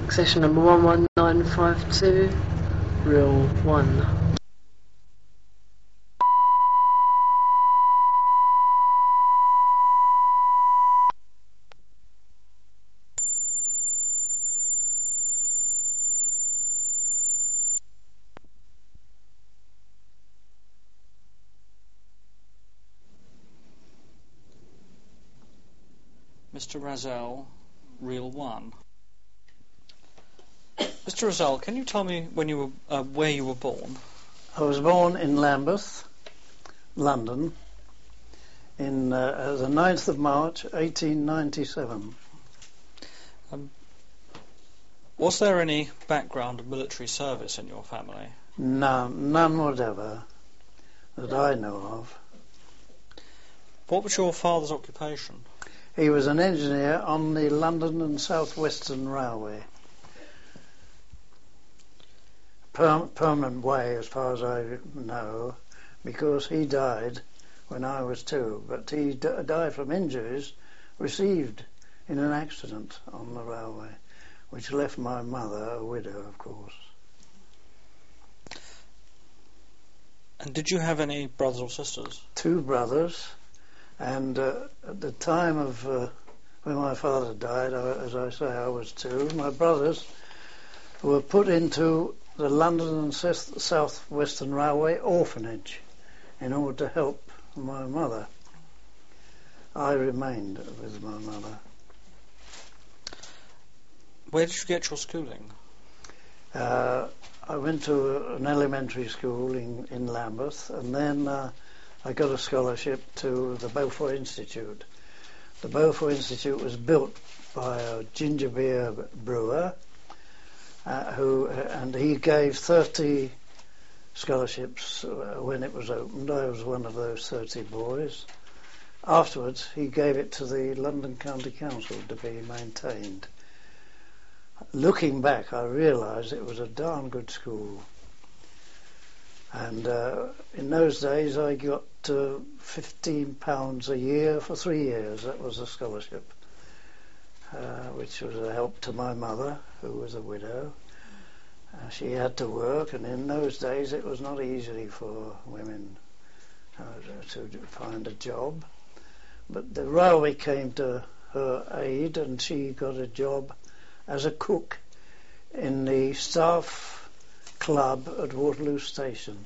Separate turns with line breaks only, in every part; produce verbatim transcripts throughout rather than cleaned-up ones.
Session number one one nine five two, reel one.
Mister Razel, reel one. Mister Razel, can you tell me when you were, uh, where you were born?
I was born in Lambeth, London, in uh, the ninth of March, eighteen ninety-seven.
Um, was there any background of military service in your family?
None, none whatever that I know of.
What was your father's occupation?
He was an engineer on the London and South Western Railway. Per- permanent way, as far as I know, because he died when I was two, but he d- died from injuries received in an accident on the railway, which left my mother a widow, of course.
And did you have any brothers or sisters?
Two brothers, and uh, at the time of uh, when my father died, I, as I say, I was two. My brothers were put into the London and South Western Railway orphanage in order to help my mother. I remained with my mother.
Where did you get your schooling?
Uh, I went to an elementary school in, in Lambeth, and then uh, I got a scholarship to the Balfour Institute. The Balfour Institute was built by a ginger beer brewer, uh, who and he gave thirty scholarships uh, when it was opened. I was one of those thirty boys. Afterwards, he gave it to the London County Council to be maintained. Looking back, I realised it was a darn good school. And uh, in those days, I got uh, fifteen pounds a year for three years. That was a scholarship, uh, which was a help to my mother, who was a widow. Uh, she had to work, and in those days, it was not easy for women uh, to find a job. But the railway came to her aid, and she got a job as a cook in the staff club at Waterloo Station.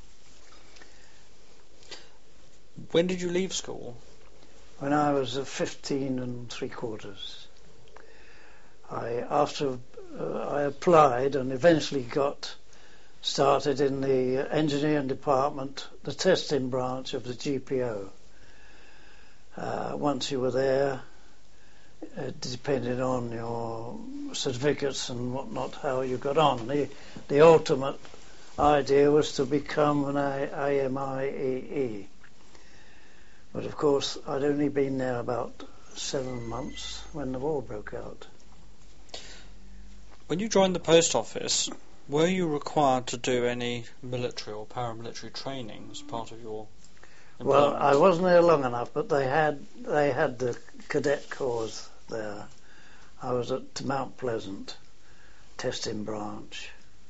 When did you leave school?
When I was uh, fifteen and three quarters. I after uh, I applied and eventually got started in the engineering department, the testing branch of the G P O. Uh, once you were there, it depended on your certificates and whatnot, how you got on. The, the ultimate idea was to become an A M I E E. But of course, I'd only been there about seven months when the war broke out.
When you joined the post office, were you required to do any military or paramilitary training as part of your employment?
Well, I wasn't there long enough, but they had they had the cadet corps there. I was at Mount Pleasant testing branch.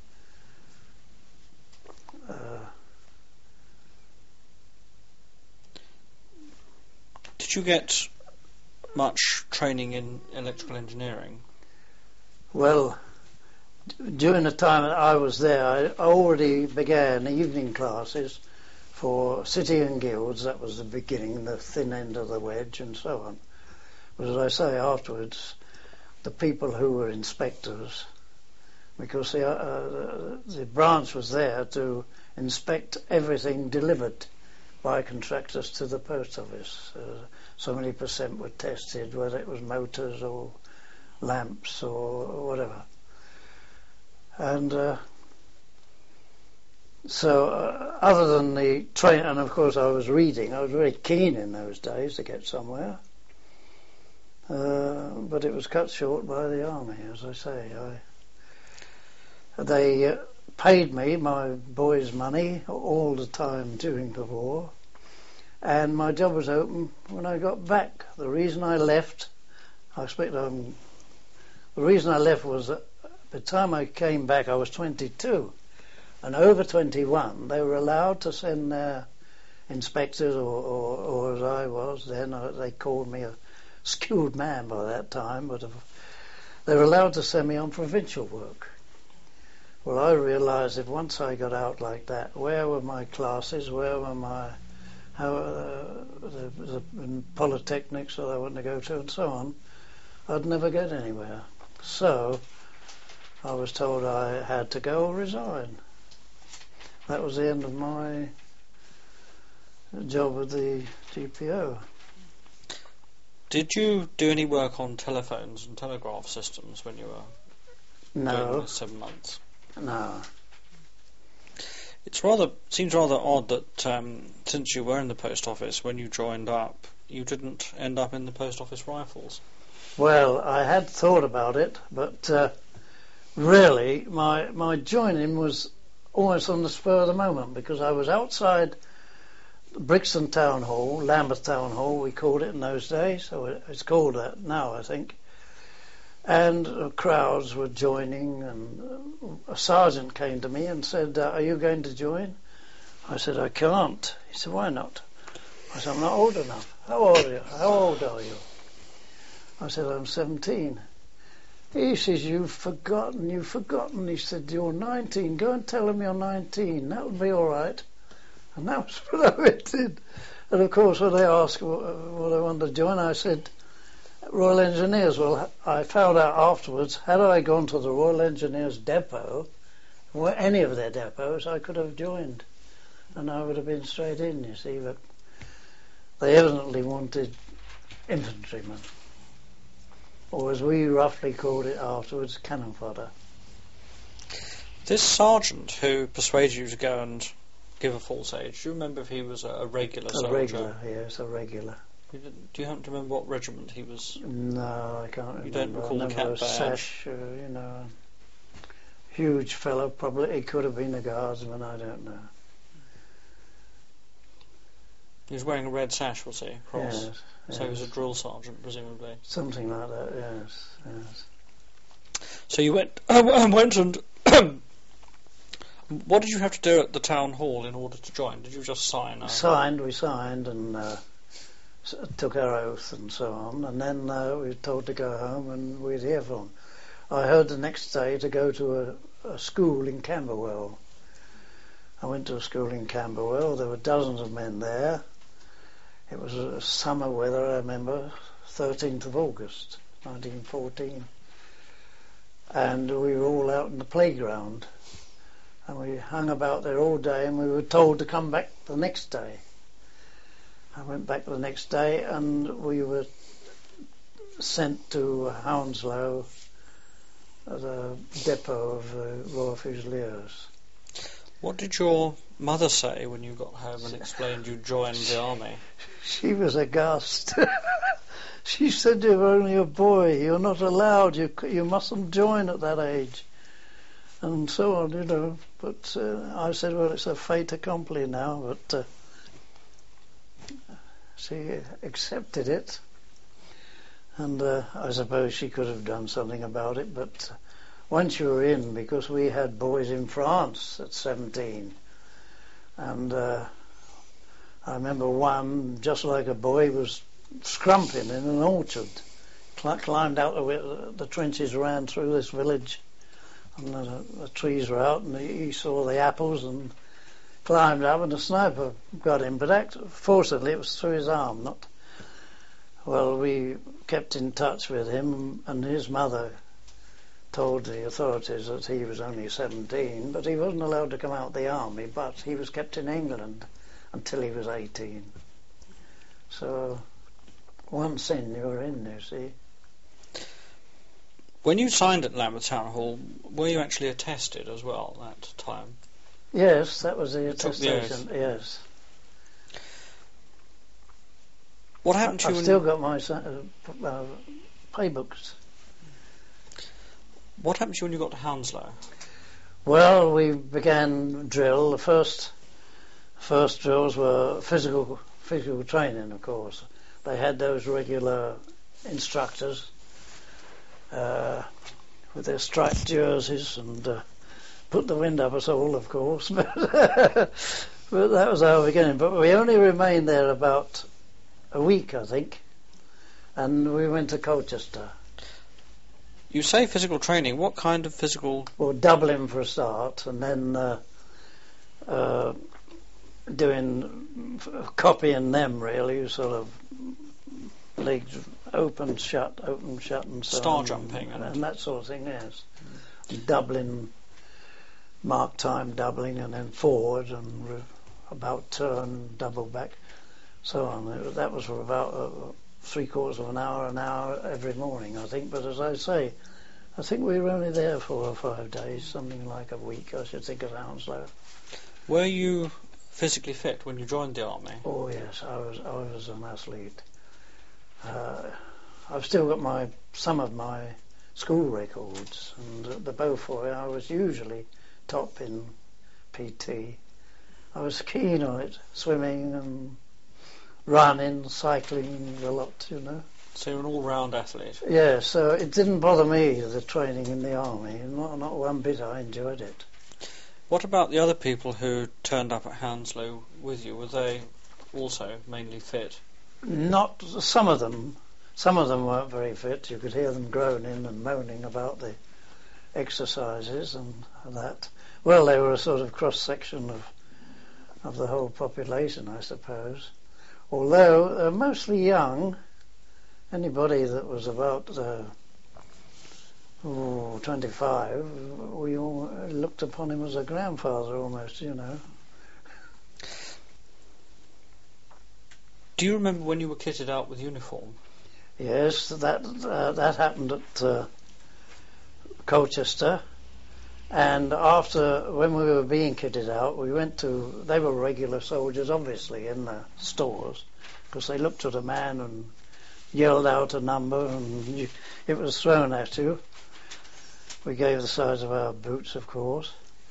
Uh,
Did you get much training in electrical engineering?
well, d- during the time that I was there, I already began evening classes for City and Guilds. That was the beginning, the thin end of the wedge, and so on. But as I say, afterwards, the people who were inspectors, because the, uh, the branch was there to inspect everything delivered by contractors to the post office. Uh, so many percent were tested, whether it was motors or lamps or whatever. And uh, so uh, other than the train, and of course I was reading, I was very keen in those days to get somewhere. Uh, but it was cut short by the army, as I say. I, they uh, paid me my boy's money all the time during the war, and my job was open when I got back. The reason I left, I expect um, the reason I left was that By the time I came back, I was twenty-two. And over twenty-one, they were allowed to send their inspectors, or, or, or as I was then, uh, they called me a skilled man by that time, but they were allowed to send me on provincial work. Well, I realised that once I got out like that, where were my classes, where were my how uh, the, the polytechnics that I wanted to go to and so on, I'd never get anywhere. So I was told I had to go or resign. That was the end of my job with the G P O.
Did you do any work on telephones and telegraph systems when you were
No.
doing the seven months?
No.
It's rather seems rather odd that um, since you were in the post office, when you joined up, you didn't end up in the post office rifles.
Well, I had thought about it, but uh, really, my my joining was almost on the spur of the moment, because I was outside Brixton Town Hall, Lambeth Town Hall, we called it in those days, so it's called that now, I think. And uh, crowds were joining, and a sergeant came to me and said, uh, are you going to join? I said, I can't. He said, why not? I said, I'm not old enough. How old are you? How old are you? I said, I'm seventeen. He says, you've forgotten, you've forgotten. He said, you're nineteen. Go and tell him you're nineteen. That would be all right. And that was what I did. And of course, when they asked what, what I wanted to join, I said, Royal Engineers. Well, I found out afterwards, had I gone to the Royal Engineers depot, or any of their depots, I could have joined. And I would have been straight in, you see. But they evidently wanted infantrymen, or as we roughly called it afterwards, cannon fodder.
This sergeant who persuaded you to go and give a false age, do you remember if he was a, a regular
A
soldier?
regular, yes, a regular.
You didn't- Do you happen to remember what regiment he was?
No, I can't remember.
You don't recall
I
the
remember
cap
a
badge?
sash, uh, you know, huge fellow. Probably he could have been a guardsman. I don't know.
He was wearing a red sash, was he? Cross.
Yes,
So he was a
yes.
drill sergeant, presumably.
Something like that. Yes, yes.
So you went, uh, went and. What did you have to do at the town hall in order to join? Did you just sign? A...
Signed. We signed and uh, s- took our oath and so on. And then uh, we were told to go home, and we'd hear from. I heard the next day to go to a, a school in Camberwell. I went to a school in Camberwell. There were dozens of men there. It was a summer weather, I remember, thirteenth of August, nineteen fourteen. And we were all out in the playground. And we hung about there all day, and we were told to come back the next day. I went back the next day, and we were sent to Hounslow, the depot of the Royal Fusiliers.
What did your mother say when you got home and explained you joined the army?
She was aghast. She said, "You're only a boy. You're not allowed. You you mustn't join at that age." And so on, you know. But uh, I said, well, it's a fait accompli now. But uh, she accepted it. And uh, I suppose she could have done something about it. But uh, once you were in, because we had boys in France at seventeen. And uh, I remember one, just like a boy, was scrumping in an orchard. Cl- climbed out the, the trenches, ran through this village. And the, the trees were out, and he, he saw the apples and climbed up, and the sniper got him. But act, fortunately, it was through his arm. Not well. We kept in touch with him, and his mother told the authorities that he was only seventeen, but he wasn't allowed to come out of the army. But he was kept in England until he was eighteen. So once in, you're in. You see.
When you signed at Lambeth Town Hall, were you actually attested as well that time?
Yes, that was the
You took the oath.
attestation. Yes.
What happened to
I've
you?
still
when,
got my uh, uh, pay books.
What happened to you when you got to Hounslow?
Well, we began drill. The first first drills were physical physical training, of course. They had those regular instructors. Uh, with their striped jerseys and uh, put the wind up us all, of course. But, but that was our beginning. But we only remained there about a week, I think, and we went to Colchester.
You say physical training. What kind of physical?
Well, Dublin for a start, and then uh, uh, doing copying them really, sort of legs open, shut, open, shut, and so
Star
on,
jumping
and,
and-
and that sort of thing. Yes, Dublin, mark time doubling, and then forward and re- about turn, double back, so on. It, that was for about uh, three quarters of an hour, an hour every morning, I think. But as I say, I think we were only there four or five days, something like a week, I should think, at Hounslow.
Were you physically fit when you joined the army?
Oh yes, I was. I was an athlete. Uh, I've still got my some of my school records, and at the Beaufort I was usually top in P T. I was keen on it, swimming and running, cycling a lot, you know.
So you're an all-round athlete.
Yeah, so it didn't bother me, the training in the army. Not, not one bit. I enjoyed it.
What about the other people who turned up at Hounslow with you? Were they also mainly fit?
Not some of them. Some of them weren't very fit. You could hear them groaning and moaning about the exercises and that. Well, they were a sort of cross-section of of the whole population, I suppose. Although they're mostly young. Anybody that was about uh, oh, twenty-five, we all looked upon him as a grandfather almost, you know.
Do you remember when you were kitted out with uniform?
Yes, that uh, that happened at uh, Colchester, and after, when we were being kitted out, we went to, they were regular soldiers obviously in the stores, because they looked at a man and yelled out a number and you, it was thrown at you. We gave the size of our boots, of course,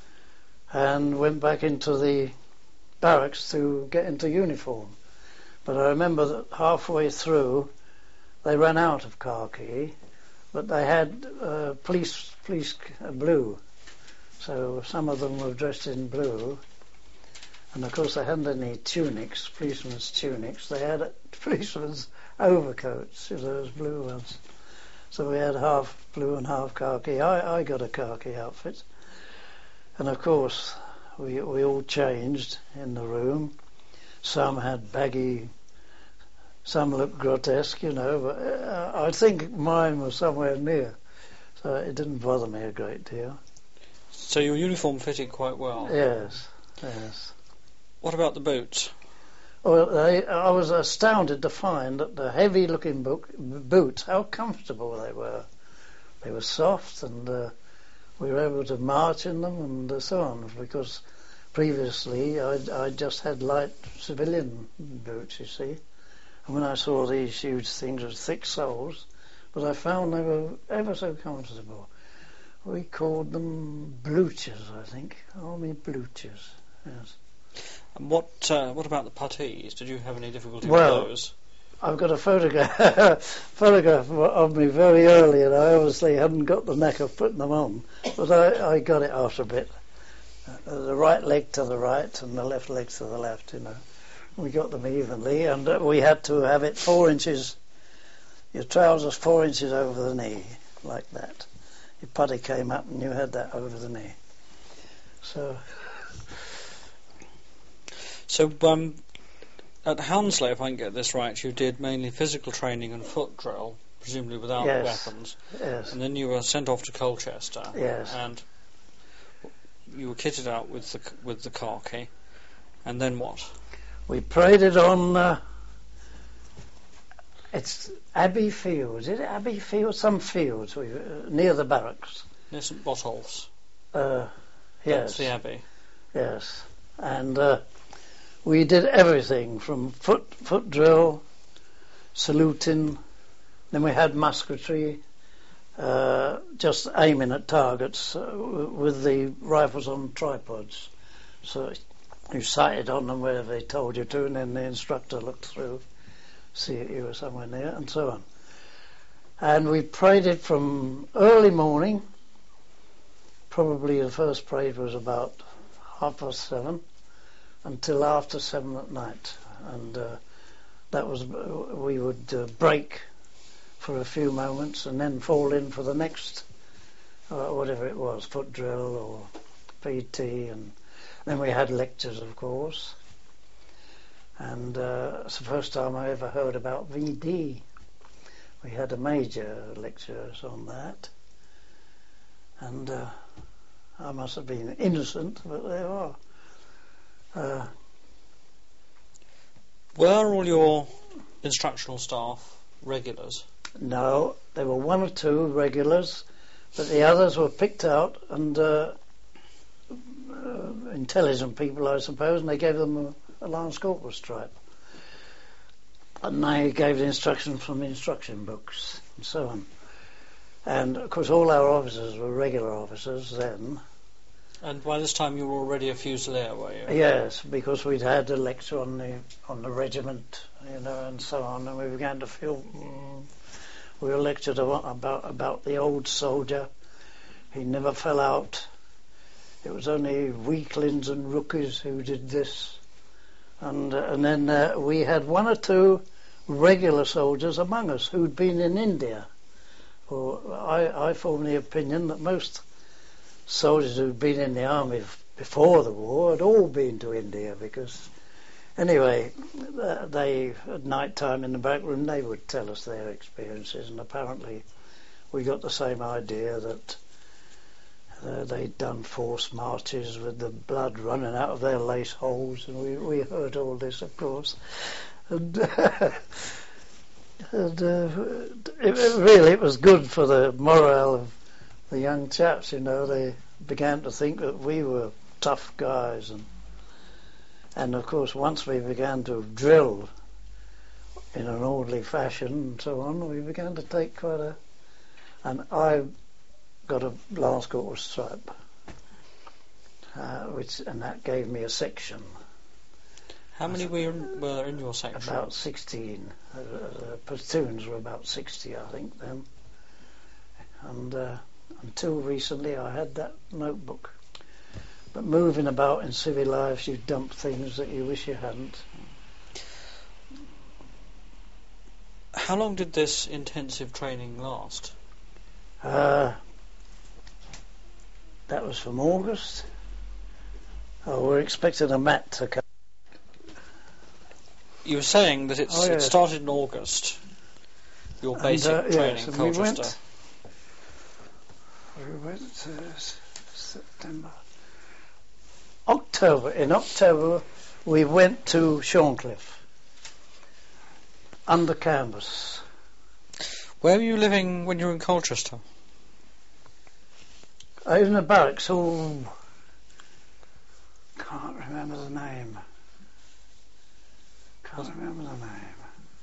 and went back into the barracks to get into uniform. But I remember that halfway through they ran out of khaki, but they had uh, police police uh, blue, so some of them were dressed in blue, and of course they hadn't any tunics, policemen's tunics. They had policemen's overcoats, those blue ones. So we had half blue and half khaki. I, I got a khaki outfit, and of course we we all changed in the room. Some had baggy, some looked grotesque, you know, but uh, I think mine was somewhere near, so it didn't bother me a great deal.
So your uniform fitted quite well?
Yes, yes.
What about the boots?
Well, they, I was astounded to find that the heavy-looking book, boots, how comfortable they were. They were soft, and uh, we were able to march in them and uh, so on, because previously I I just had light civilian boots, you see. And when I saw these huge things with thick soles, but I found they were ever so comfortable. We called them bluchers, I think. Army bluchers, yes.
And what uh, what about the puttees? Did you have any difficulty
Well,
with those?
I've got a photograph photograph of me very early, and I obviously hadn't got the knack of putting them on, but I, I got it after a bit. Uh, the right leg to the right and the left leg to the left, you know. We got them evenly, and uh, we had to have it four inches, your trousers four inches over the knee, like that. Your putty came up and you had that over the knee. So,
So um, at Hounslow, if I can get this right, you did mainly physical training and foot drill, presumably without
Yes.
weapons.
yes,
And then you were sent off to Colchester.
Yes.
And you were kitted out with the with the khaki. And then what?
we paraded on, uh, it's Abbey Fields, is it Abbey Fields? Some fields we, uh, near the barracks.
Near St Botolph's.
Uh,
That's
yes,
the Abbey.
yes. And uh, we did everything from foot foot drill, saluting, then we had musketry, uh, just aiming at targets uh, w- with the rifles on tripods. So you sighted on them wherever they told you to, and then the instructor looked through, see if you were somewhere near, and so on. And we paraded from early morning probably the first parade was about half past seven until after seven at night, and uh, that was we would uh, break for a few moments and then fall in for the next uh, whatever it was, foot drill or P T, and then we had lectures, of course. And uh, it's the first time I ever heard about V D. We had a major lectures on that, and uh, I must have been innocent, but there are. Uh,
Were all your instructional staff regulars?
no, there were one or two regulars, but the others were picked out and uh, uh, intelligent people, I suppose, and they gave them a a Lance Corporal stripe, and they gave the instructions from the instruction books and so on. And of course all our officers were regular officers then.
And by this time you were already a Fusilier, were you?
Yes, because we'd had a lecture on the on the regiment, you know, and so on, and we began to feel mm, we were lectured about, about about the old soldier. He never fell out. It was only weaklings and rookies who did this. And, uh, and then uh, we had one or two regular soldiers among us who'd been in India. Or I, I formed the opinion that most soldiers who'd been in the army f- before the war had all been to India, because anyway, uh, they at night time in the back room they would tell us their experiences, and apparently we got the same idea that Uh, they'd done forced marches with the blood running out of their lace holes, and we, we heard all this, of course. And, uh, and uh, it, it really, it was good for the morale of the young chaps, you know. They began to think that we were tough guys. And, and of course, once we began to drill in an orderly fashion and so on, we began to take quite a... And I got a Lance Corporal stripe, uh, which and that gave me a section.
How many were in, were in your section?
About sixteen. Uh, uh, platoons were about sixty, I think, then. And uh, until recently, I had that notebook. But moving about in civil life, you dump things that you wish you hadn't.
How long did this intensive training last?
Uh, that was from August. Oh, we're expecting a mat to come.
You were saying that it's,
Oh,
it
yes.
started in August, your
And,
basic
uh,
training
yes,
in
and we
Colchester.
went, we went to September. October. In October, we went to Shorncliffe, under canvas.
Where were you living when you were in Colchester?
I was in the barracks. Oh, can't remember the name. Can't remember the name.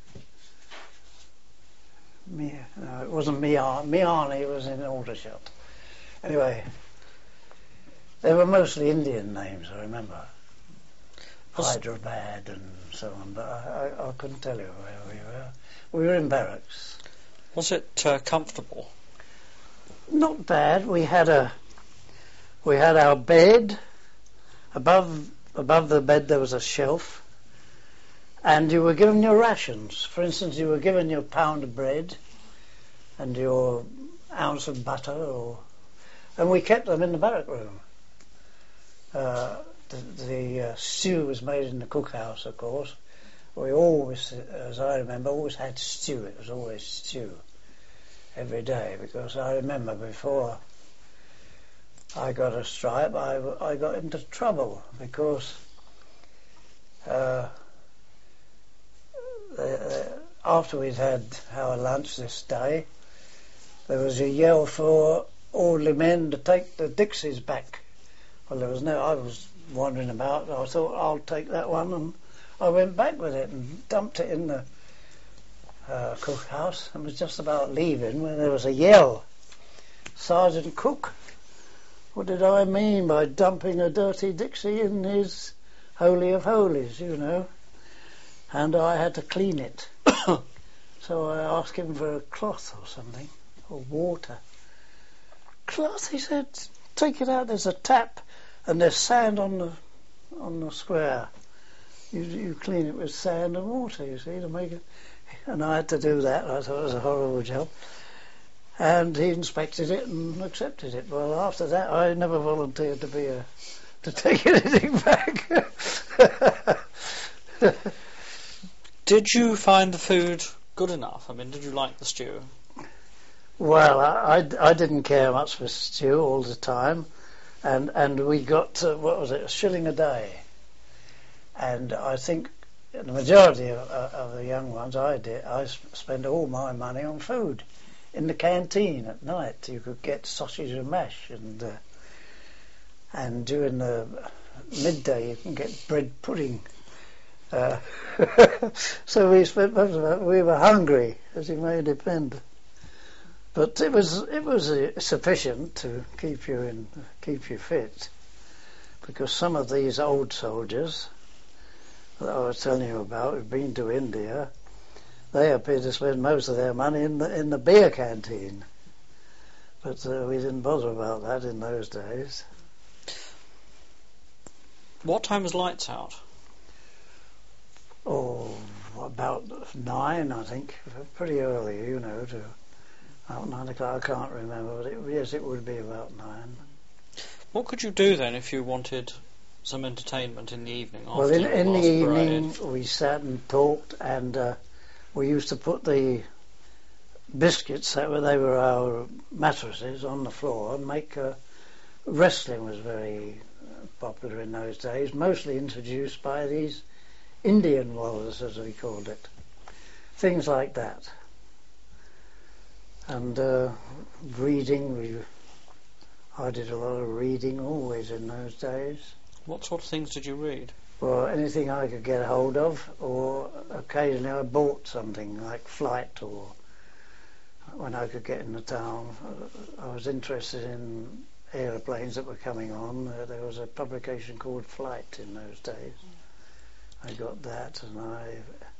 Me, no, it wasn't Miani. Miani was in Aldershot. Anyway, they were mostly Indian names, I remember.
Was-
Hyderabad and so on, but I, I, I couldn't tell you where we were. We were in barracks.
Was it uh, comfortable?
Not bad. We had a we had our bed. Above above the bed there was a shelf, and you were given your rations. For instance, you were given your pound of bread and your ounce of butter, or and we kept them in the barrack room. Uh, the the uh, stew was made in the cookhouse, of course. We always, as I remember, always had stew. It was always stew every day, because I remember before I got a stripe, I, I got into trouble because uh, the, uh, after we'd had our lunch this day, there was a yell for orderly men to take the Dixies back. Well, there was no, I was wandering about, I thought I'll take that one, and I went back with it and dumped it in the uh, cookhouse and was just about leaving when there was a yell. Sergeant Cook, what did I mean by dumping a dirty Dixie in his Holy of Holies, you know? And I had to clean it. So I asked him for a cloth or something, or water. Cloth, he said, take it out. There's a tap, and there's sand on the on the square. You you clean it with sand and water, you see, to make it. And I had to do that. I thought it was a horrible job. And he inspected it and accepted it. Well, after that, I never volunteered to be a to take anything back.
Did you find the food good enough? I mean, did you like the stew?
Well, I, I, I didn't care much for stew all the time, and and we got uh, what was it, a shilling a day, and I think the majority of, of the young ones I did, I spent all my money on food. In the canteen at night, you could get sausage and mash, and uh, and during the midday you can get bread pudding. Uh, so we spent most of it. We were hungry, as you may depend, but it was it was uh, sufficient to keep you in keep you fit, because some of these old soldiers that I was telling you about who've been to India, they appear to spend most of their money in the in the beer canteen, but uh, we didn't bother about that in those days.
What time was lights out?
Oh, about nine, I think. Pretty early, you know, to about nine o'clock. I can't remember, but it, yes, it would be about nine.
What could you do then if you wanted some entertainment in the evening? After
Well, in, in the
last
evening
parade?
we sat and talked, and uh, we used to put the biscuits, that were they were our mattresses, on the floor, and make uh, wrestling was very popular in those days, mostly introduced by these Indian wallahs, as we called it. Things like that. And uh, reading, we, I did a lot of reading always in those days.
What sort of things did you read?
Well, anything I could get hold of, or occasionally I bought something like Flight, or when I could get in the town. I was interested in aeroplanes that were coming on. Uh, there was a publication called Flight in those days. I got that, and I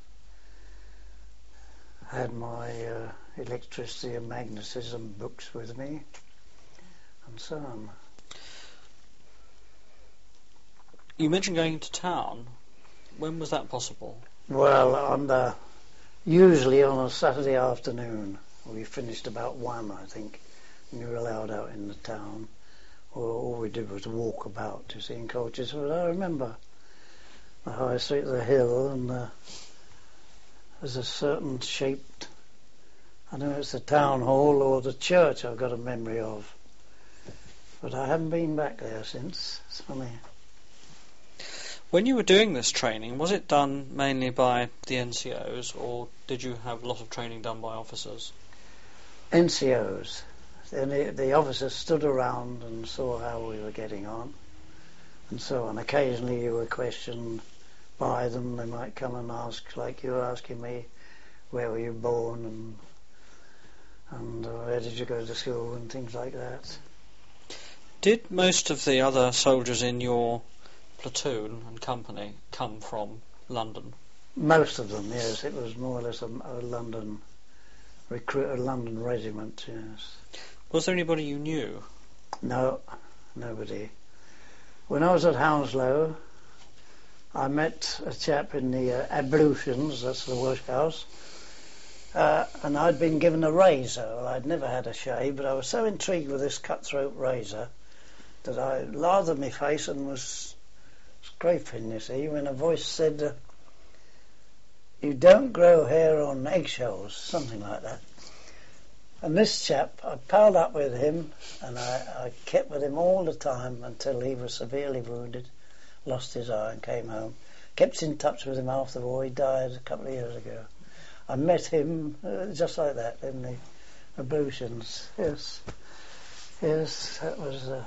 had my uh, electricity and magnetism books with me, and so on.
You mentioned going to town. When was that possible?
Well, on the usually on a Saturday afternoon. We finished about one, I think, and you were allowed out in the town. Or all we did was walk about, you see, in Colchester. I remember the High Street, the hill, and uh, there's a certain shaped, I don't know if it's the town hall or the church I've got a memory of, but I haven't been back there since. It's funny.
When you were doing this training, was it done mainly by the N C Os, or did you have a lot of training done by officers?
N C Os. And the, the officers stood around and saw how we were getting on, and so on. Occasionally you were questioned by them. They might come and ask, like you were asking me, where were you born, and and uh, where did you go to school, and things like that.
Did most of the other soldiers in your platoon and company come from London?
Most of them, yes. It was more or less a, a London recruit, a London regiment, yes.
Was there anybody you knew?
No, nobody. When I was at Hounslow, I met a chap in the uh, ablutions, that's the washhouse, uh, and I'd been given a razor. Well, I'd never had a shave, but I was so intrigued with this cutthroat razor that I lathered my face and was scraping, you see, when a voice said, uh, "You don't grow hair on eggshells," something like that. And this chap, I palled up with him, and I, I kept with him all the time until he was severely wounded, lost his eye and came home. Kept in touch with him after the war. He died a couple of years ago. I met him uh, just like that in the ablutions. Yes, yes, that was uh,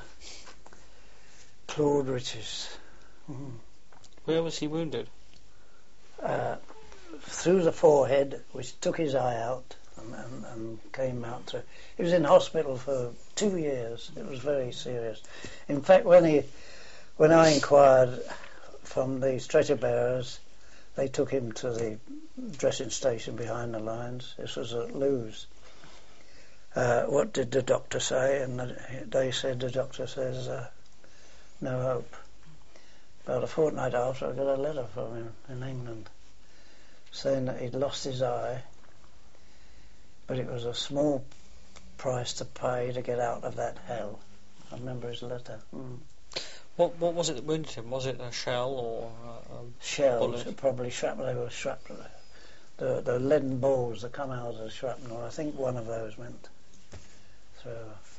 Claude Riches. Mm.
Where was he wounded?
Uh, through the forehead, which took his eye out. And, and, and came out to. He was in hospital for two years. It was very serious. In fact, when he, when I inquired from the stretcher bearers, they took him to the dressing station behind the lines. This was at Lewes, uh, what did the doctor say? And the, they said, the doctor says, uh, no hope. About a fortnight after, I got a letter from him in England saying that he'd lost his eye, but it was a small price to pay to get out of that hell. I remember his letter. Mm.
What what was it that wounded him? Was it a shell or a, a
Shells,
bullet?
probably shrapnel. They were shrapnel. The the leaden balls that come out of the shrapnel. I think one of those went through.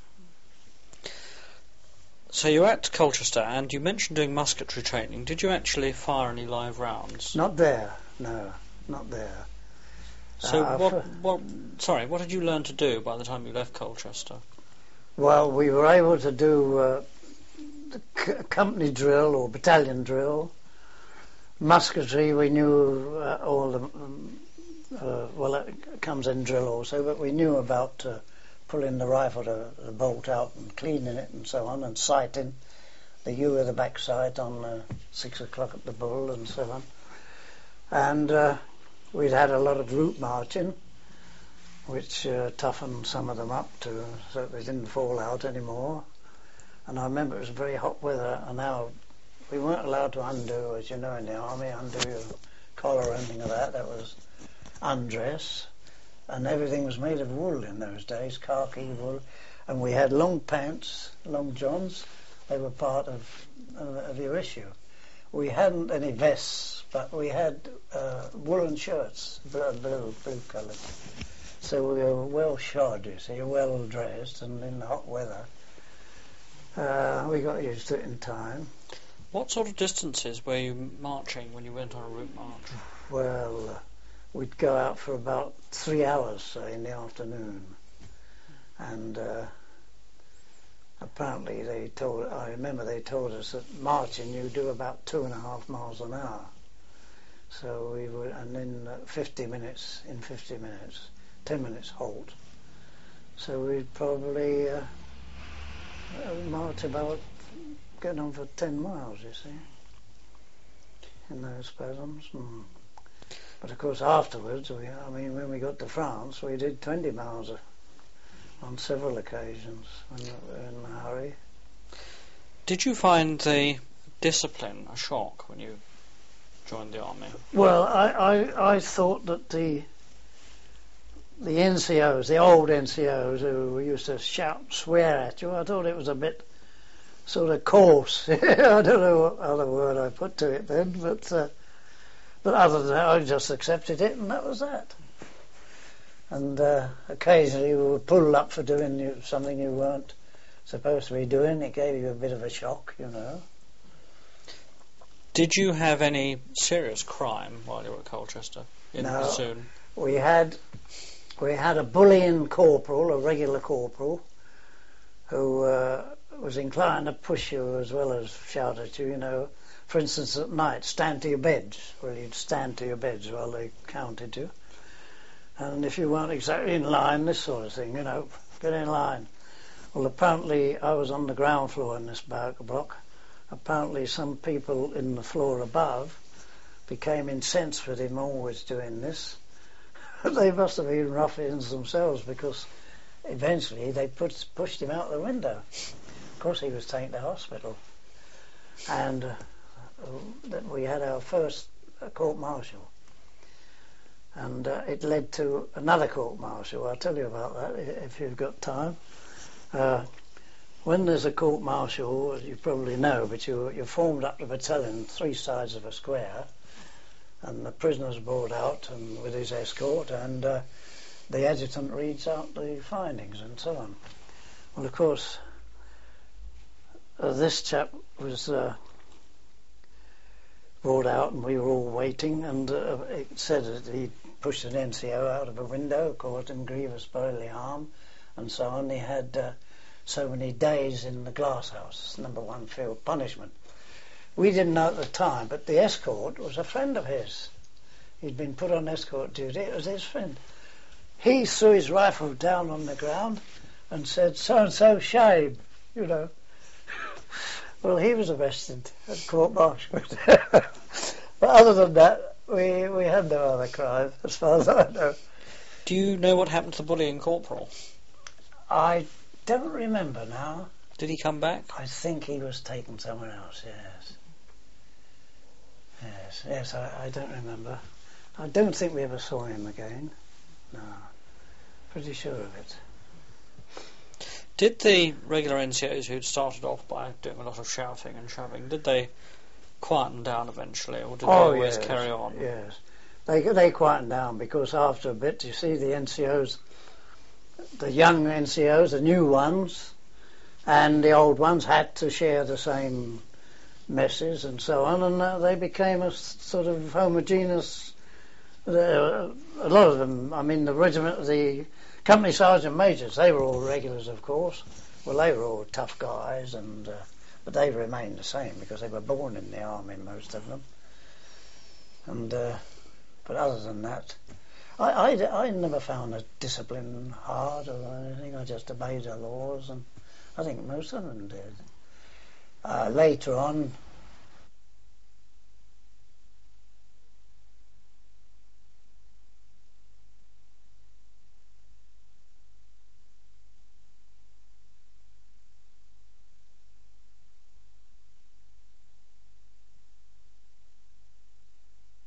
So you're at Colchester, and you mentioned doing musketry training. Did you actually fire any live rounds?
Not there, no, not there.
So
Uh,
what,
f-
what? Sorry, what did you learn to do by the time you left Colchester?
Well, we were able to do uh, the c- company drill or battalion drill. Musketry, we knew uh, all the, um, uh, well, it comes in drill also, but we knew about uh, pulling the rifle to the bolt out and cleaning it and so on, and sighting the U of the back sight on uh, six o'clock at the bull and so on. And uh, we'd had a lot of route marching, which uh, toughened some of them up to so that they didn't fall out anymore. And I remember it was very hot weather, and now we weren't allowed to undo, as you know in the army, undo your collar or anything like that. That was undress, and everything was made of wool in those days, khaki wool. And we had long pants, long johns. They were part of, uh, of your issue. We hadn't any vests, but we had uh, woolen shirts, blue, blue, blue coloured. So we were well shod, you see, well dressed, and in the hot weather. Uh, we got used to it in time.
What sort of distances were you marching when you went on a route march?
Well, uh, we'd go out for about three hours, say, in the afternoon. And uh, apparently they told, I remember they told us that marching you do about two and a half miles an hour. So we would, and then uh, fifty minutes, in fifty minutes, ten minutes halt. So we'd probably uh, uh, march about, getting on for ten miles, you see, in those spasms. Mm. But of course afterwards, we, I mean, when we got to France, we did twenty miles a, on several occasions when we were in a hurry.
Did you find the discipline a shock when you joined the army?
Well, I, I, I thought that the the N C Os, the old N C Os who used to shout, swear at you, I thought it was a bit sort of coarse. I don't know what other word I put to it then, but uh, but other than that, I just accepted it, and that was that. And uh, occasionally we were pulled up for doing you, something you weren't supposed to be doing. It gave you a bit of a shock, you know.
Did you have any serious crime while you were at Colchester in
No.
Bassoon?
We had we had a bullying corporal, a regular corporal, who uh, was inclined to push you as well as shout at you, you know. For instance, at night, stand to your beds. Well, you'd stand to your beds while they counted you. And if you weren't exactly in line, this sort of thing, you know, get in line. Well, apparently I was on the ground floor in this barrack block. Apparently some people in the floor above became incensed with him always doing this. They must have been ruffians themselves, because eventually they put, pushed him out the window. Of course he was taken to hospital. And uh, then we had our first uh, court-martial. And uh, it led to another court-martial. I'll tell you about that if you've got time. Uh, when there's a court-martial, you probably know, but you, you're formed up the battalion, three sides of a square, and the prisoner's brought out and with his escort, and uh, the adjutant reads out the findings and so on. Well, of course, uh, this chap was uh, brought out, and we were all waiting, and uh, it said that he pushed an N C O out of a window, caused him grievous bodily harm, and so on. He had uh, so many days in the glass house, number one field punishment. We didn't know at the time, but the escort was a friend of his. He'd been put on escort duty. It was his friend. He threw his rifle down on the ground and said, so-and-so, shame, you know. Well, he was arrested at court-martial. But other than that, we, we had no other crime, as far as I know.
Do you know what happened to the bullying corporal?
I don't remember now.
Did he come back?
I think he was taken somewhere else, yes. Yes, yes, I, I don't remember. I don't think we ever saw him again. No. Pretty sure of it.
Did the regular N C Os who'd started off by doing a lot of shouting and shoving, did they quieten down eventually, or did
Oh,
they always
yes,
carry on?
Yes. They, they quietened down because after a bit, you see the N C Os, the young N C Os, the new ones, and the old ones had to share the same messes and so on, and uh, they became a s- sort of homogeneous. Uh, a lot of them, I mean, the regiment, the company sergeant majors, they were all regulars, of course. Well, they were all tough guys, and uh, but they remained the same because they were born in the army, most of them. And uh, but other than that, I, I, I never found the discipline hard or anything. I just obeyed the laws, and I think most of them did. Uh, later on,